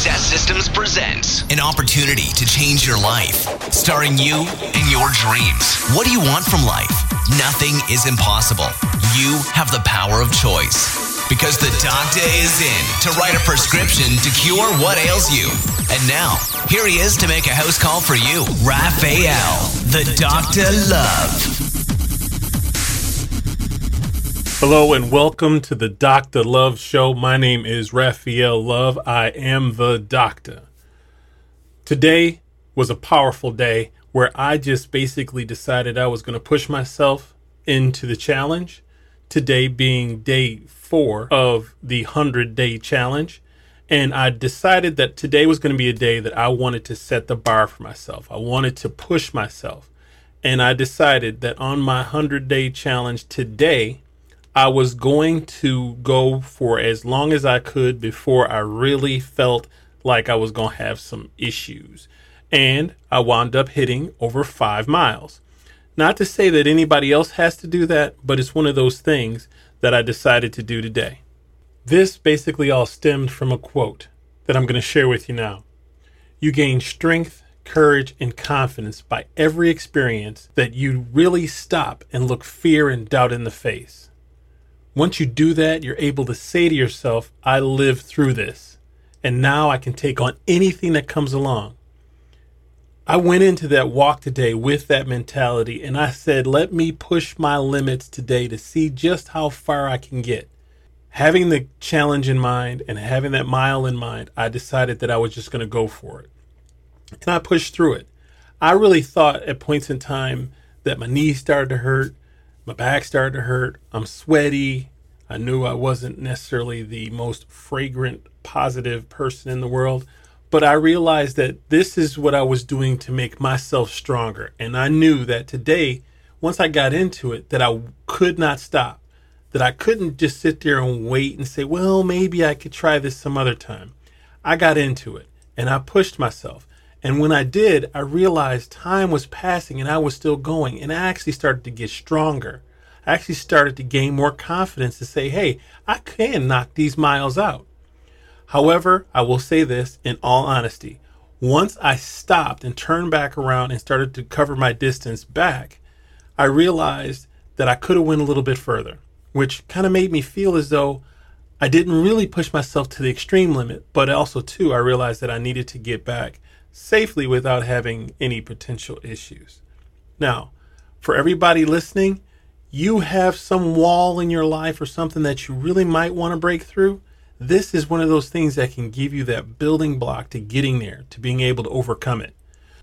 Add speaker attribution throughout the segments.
Speaker 1: Success Systems presents an opportunity to change your life, starring you and your dreams. What do you want from life? Nothing is impossible. You have the power of choice. Because the doctor is in to write a prescription to cure what ails you. And now, here he is to make a house call for you, Raphael, the Dr. Love.
Speaker 2: Hello and welcome to the Dr. Love Show. My name is Raphael Love. I am the doctor. Today was a powerful day where I just basically decided I was going to push myself into the challenge. Today being day 4 of the 100-day challenge. And I decided that today was going to be a day that I wanted to set the bar for myself. I wanted to push myself. And I decided that on my 100-day challenge today, I was going to go for as long as I could before I really felt like I was going to have some issues. And I wound up hitting over 5 miles. Not to say that anybody else has to do that, but it's one of those things that I decided to do today. This basically all stemmed from a quote that I'm going to share with you now. You gain strength, courage, and confidence by every experience that you really stop and look fear and doubt in the face. Once you do that, you're able to say to yourself, I lived through this, and now I can take on anything that comes along. I went into that walk today with that mentality, and I said, let me push my limits today to see just how far I can get. Having the challenge in mind and having that mile in mind, I decided that I was just going to go for it. And I pushed through it. I really thought at points in time that my knees started to hurt. My back started to hurt. I'm sweaty. I knew I wasn't necessarily the most fragrant, positive person in the world. But I realized that this is what I was doing to make myself stronger. And I knew that today, once I got into it, that I could not stop. That I couldn't just sit there and wait and say, well, maybe I could try this some other time. I got into it and I pushed myself. And when I did, I realized time was passing and I was still going. And I actually started to get stronger. I actually started to gain more confidence to say, hey, I can knock these miles out. However, I will say this in all honesty. Once I stopped and turned back around and started to cover my distance back, I realized that I could have went a little bit further, which kind of made me feel as though I didn't really push myself to the extreme limit. But also, too, I realized that I needed to get back safely without having any potential issues. Now, for everybody listening, you have some wall in your life or something that you really might want to break through. This is one of those things that can give you that building block to getting there, to being able to overcome it.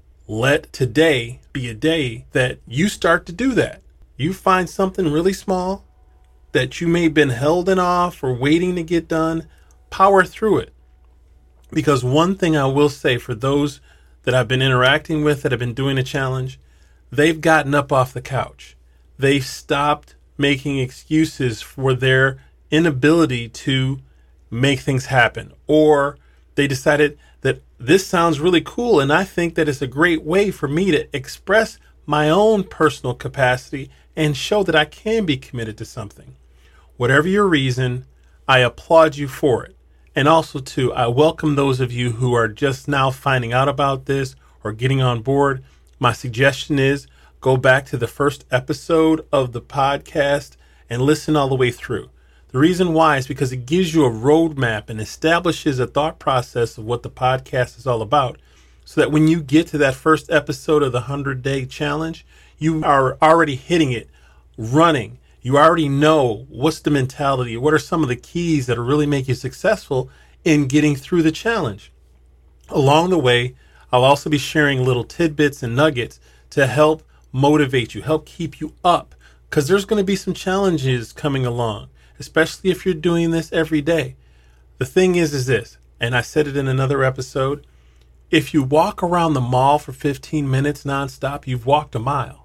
Speaker 2: Let today be a day that you start to do that. You find something really small that you may have been holding off or waiting to get done, power through it. Because one thing I will say for those that I've been interacting with that have been doing a challenge, they've gotten up off the couch. They've stopped making excuses for their inability to make things happen. Or they decided that this sounds really cool and I think that it's a great way for me to express my own personal capacity and show that I can be committed to something. Whatever your reason, I applaud you for it. And also, too, I welcome those of you who are just now finding out about this or getting on board. My suggestion is go back to the first episode of the podcast and listen all the way through. The reason why is because it gives you a roadmap and establishes a thought process of what the podcast is all about, so that when you get to that first episode of the 100-day challenge, you are already hitting it, running. You already know what's the mentality, what are some of the keys that will really make you successful in getting through the challenge. Along the way, I'll also be sharing little tidbits and nuggets to help motivate you, help keep you up, because there's going to be some challenges coming along, especially if you're doing this every day. The thing is this, and I said it in another episode, if you walk around the mall for 15 minutes nonstop, you've walked a mile.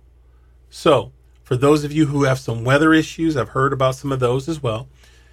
Speaker 2: So, for those of you who have some weather issues, I've heard about some of those as well.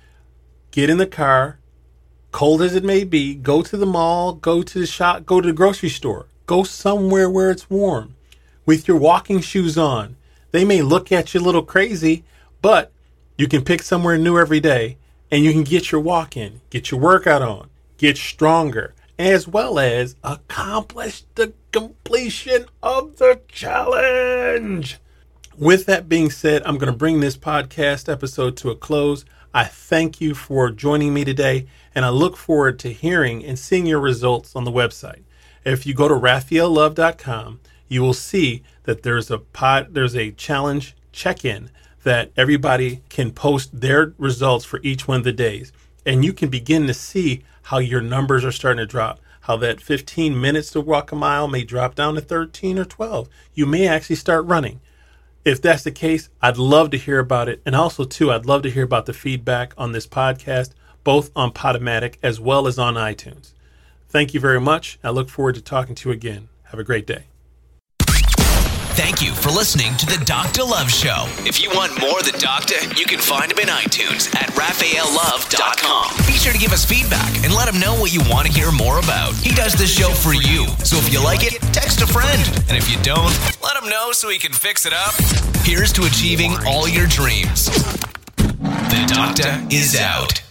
Speaker 2: Get in the car, cold as it may be, go to the mall, go to the shop, go to the grocery store, go somewhere where it's warm with your walking shoes on. They may look at you a little crazy, but you can pick somewhere new every day and you can get your walk in, get your workout on, get stronger, as well as accomplish the completion of the challenge. With that being said, I'm going to bring this podcast episode to a close. I thank you for joining me today, and I look forward to hearing and seeing your results on the website. If you go to raphaellove.com, you will see that there's a challenge check-in that everybody can post their results for each one of the days. And you can begin to see how your numbers are starting to drop, how that 15 minutes to walk a mile may drop down to 13 or 12. You may actually start running. If that's the case, I'd love to hear about it. And also, too, I'd love to hear about the feedback on this podcast, both on Podomatic as well as on iTunes. Thank you very much. I look forward to talking to you again. Have a great day.
Speaker 1: Thank you for listening to the Dr. Love Show. If you want more of the Doctor, you can find him in iTunes at raphaellove.com. Be sure to give us feedback and let him know what you want to hear more about. He does this show for you, so if you like it, text a friend. And if you don't, let him know so he can fix it up. Here's to achieving all your dreams. The Doctor is out.